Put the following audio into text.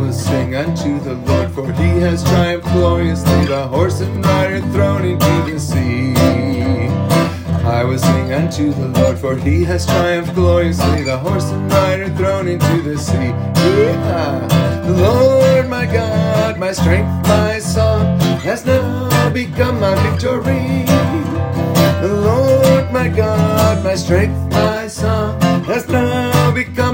will sing unto the Lord, for he has triumphed gloriously, the horse and rider thrown into the sea. I will sing unto the Lord, for he has triumphed gloriously, the horse and rider thrown into the sea. Yeah. The Lord my God, my strength, my song, has now become my victory. The Lord my God, my strength, my song, has now become